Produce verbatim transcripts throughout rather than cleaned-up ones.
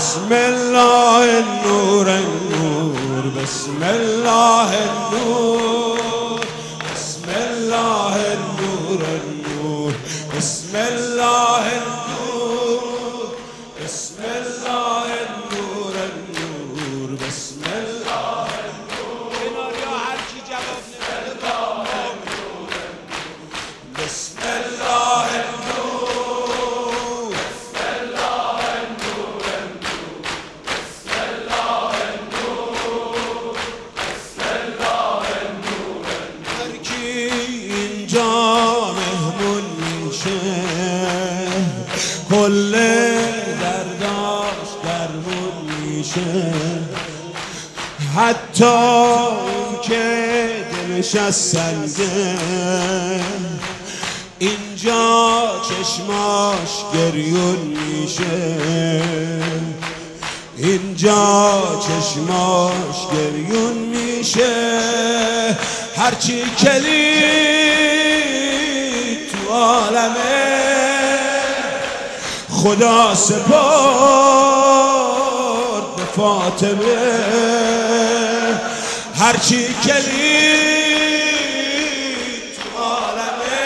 بسم الله النور النور بسم الله النور بسم الله النور النور بسم الله النور بسم الله النور النور بسم الله النور کنار یا هر کی جواب نمیده بسم الله النور بسم الله النور بسم الله النور بسم الله النور هر کی اینجا مهمون میشه کل درداش درمون میشه حتی اون که دلش از سنگه اینجا چشماش گریون میشه اینجا چشماش گریون میشه هرچی کلید تو عالمه خدا سپرد به فاطمه هرچی کلید تو عالمه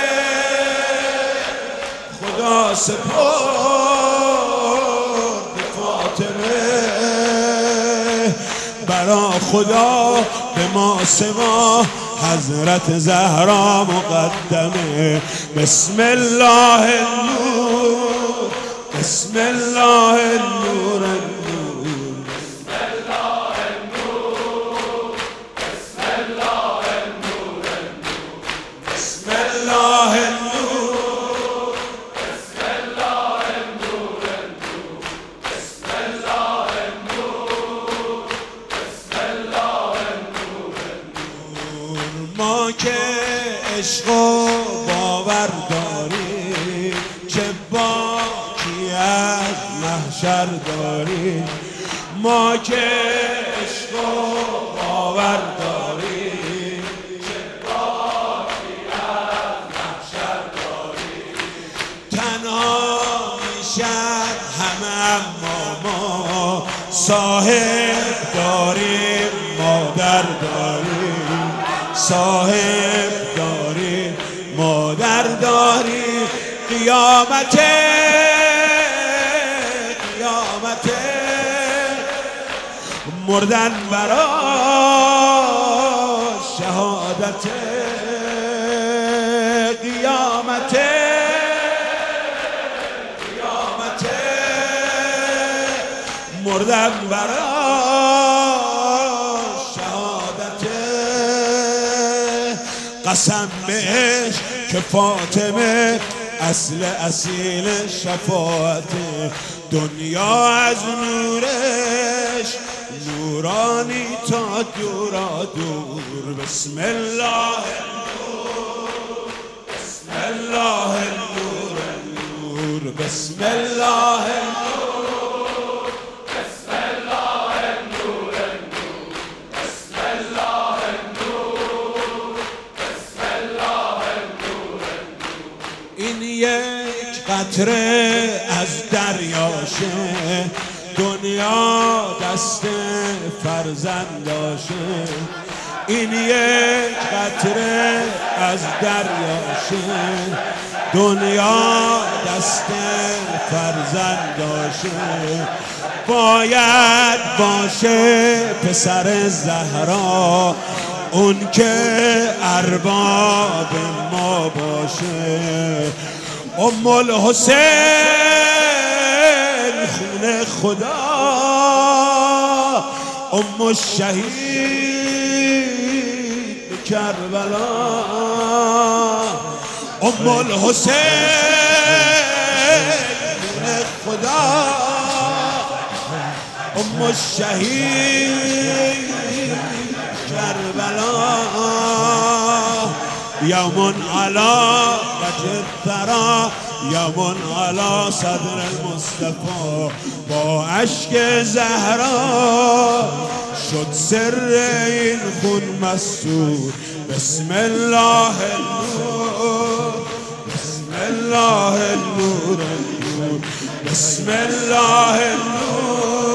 خدا سپرد به فاطمه برا خدا به ما سما حضرت زهرا مقدمه بسم الله النور بسم الله النور النور بسم الله النور بسم الله النور بسم الله النور بسم الله النور بسم الله النور بسم الله النور ما که عشق و باور داریم چه باکی از محشر داریم ما که عشق و باور داریم چه باکی از محشر داریم تنها میشد همه اما ما صاحب داریم مادر داریم صاحب داریم مادر داریم قیامت قیامت مردن برا شهادت قیامت قیامت مردن برا شهادت قسم بهش که فاطمه اصل اصیل شفاعت دنیا از نورش نورانی تا دورا دور بسم الله النور بسم الله النور النور بسم الله النور بسم الله النور النور بسم الله النور بسم الله النور این یک قطره از دریاشه دنیا دست فرزنداشه این یک قطره از دریاشه دنیا دست فرزنداشه باید باشه پسر زهرا اون که ارباب ما باشه ام الحسین خون خدا ام الشهید کربلا ام الحسین خون خدا ام الشهید کربلا یوم علا وجه الثرا یوم علا صدر المصطفى با اشک زهرا شد سر این خون مسطور بسم الله النور بسم الله النور النور بسم الله النور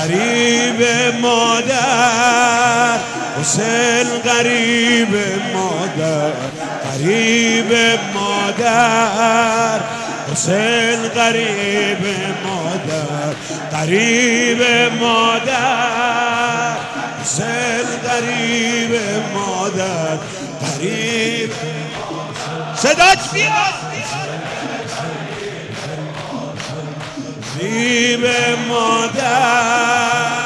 غریب مادر حسین غریب مادر غریب مادر حسین غریب مادر غریب مادر حسین غریب مادر غریب صداش بیاد غریب مادر